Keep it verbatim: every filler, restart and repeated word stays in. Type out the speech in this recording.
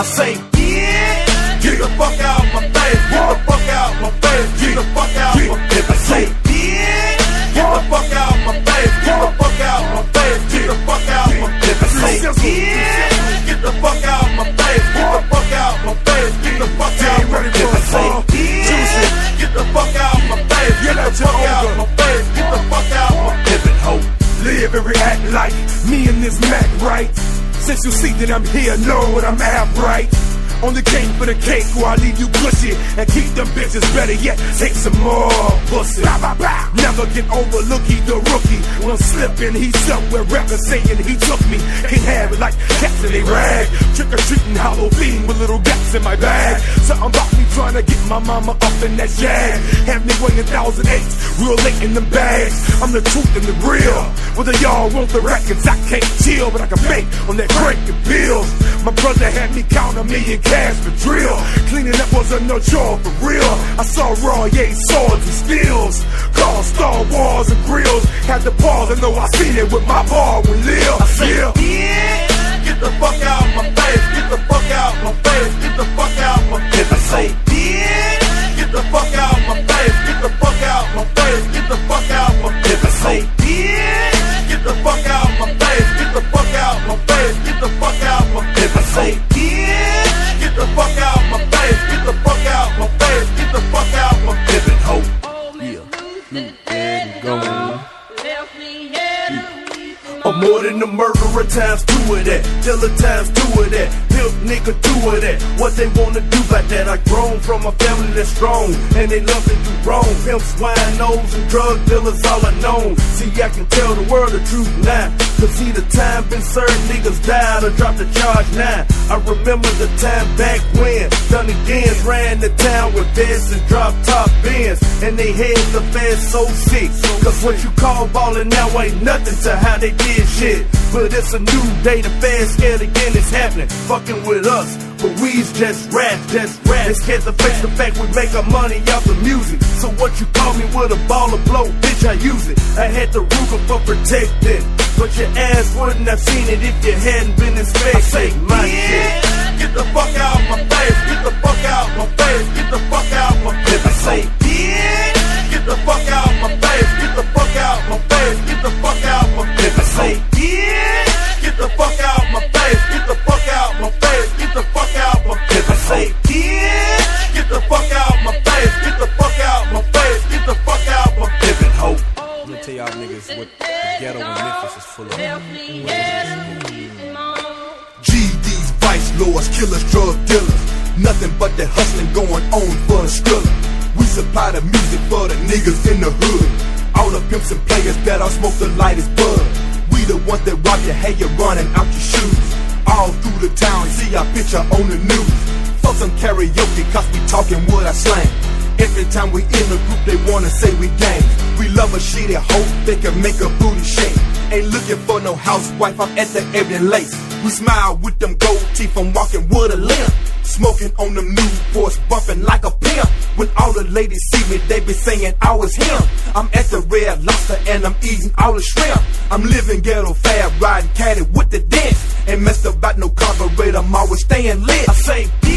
say, bitch, get the fuck out my face, get the fuck out my face, get the fuck out my face. I say, bitch, get the fuck out my face, get the fuck out my face, get the fuck out my face. I say, bitch, get the fuck out my face, get the fuck out my face, get the fuck out my face. I say, bitch, get the fuck out my face, get the fuck out my face, get the fuck out my pimpin' hoe. Live and react like me and this Mac, right? Since you see that I'm here, know what I'm at, right? Only came for the cake, or I leave you gushy and keep them bitches. Better yet, take some more pussy. Bow, bow, bow. Never get overlooked, he the rookie. When I'm slipping, he's somewhere rapping, saying he took me. Can't have it like cats in a rag. Trick or treating Halloween with little gaps in my bag. Something about me trying to get my mama up in that jag. Have me weighing thousand eights, real late in them bags. I'm the truth and the real. Whether y'all want the records, I can't chill, but I can make on that crank and bills. My brother had me count a million cash for drill. Cleaning up wasn't no chore for real. I saw raw, yeah, swords and steels. Called Star Wars and grills. Had to pause, I know I seen it with my bar when Lil. I say, yeah, bitch, get the fuck out my face, get the fuck out my face, get the fuck out my face. I say, bitch, get the fuck out my face, get the fuck out my face, get the fuck out my face. I say, bitch, get the fuck out my face, get the fuck out my face, get the fuck out my face. I say, bitch, get the fuck out my face, get the fuck out my face, get the fuck out my pimpin' hoe. Yeah, and going. I'm more than a murderer times two of that, killer times two of that, pimp nigga two of that. What they wanna do about that? I grown from a family that's strong, and they love to do wrong. Pimps, winos, and drug dealers all I know. See, I can tell the world the truth now, cause see the time been served, niggas died or dropped the charge now. I remember the time back when Dunny Gans ran the town with vests and drop top bins, and they had the fast so sick. Cause what you call ballin' now ain't nothing to how they did shit. But it's a new day, the fast scared again is happening, fucking with us. But we's just rap, just rap. They scared to face the fact we make our money off the music. So what you call me with a ball of blow, bitch, I use it. I had the Ruger for protecting, but your ass wouldn't have seen it if you hadn't been inspected. I say, my shit, get the fuck out my face, get the fuck out my face, get the fuck out my face. I say, bitch, get the fuck out my face, get the fuck out my face, get the fuck out my face. I say, bitch, get the fuck out my face, get the fuck out my face, get the fuck out my face. I say, bitch, get the fuck out my face, get the fuck out my face, get the fuck out my pimpin' hoe. I'm gonna tell y'all niggas what the ghetto in Memphis is full of. G Ds, vice lords, killers, drug dealers. Nothing but that hustling going on for the skrilla. We supply the music for the niggas in the hood. All the pimps and players that all smoke the lightest bud. We the ones that rock your hair, you're running out your shoes. All through the town, see our picture on the news. Fuck some karaoke, cause we talking what I slang. Every time we in the group, they wanna say we gang. We love a shitty hoe, they can make a booty shake. Ain't looking for no housewife, I'm at the Evian Lace. We smile with them gold teeth, I'm walking with a limp. Smoking on them Newports, bumping like a pimp. When all the ladies see me, they be saying I was him. I'm at the Red Lobster and I'm eating all the shrimp. I'm living ghetto fab, riding caddy with the dents. Ain't messed about no carburetor, I'm always staying lit. I say,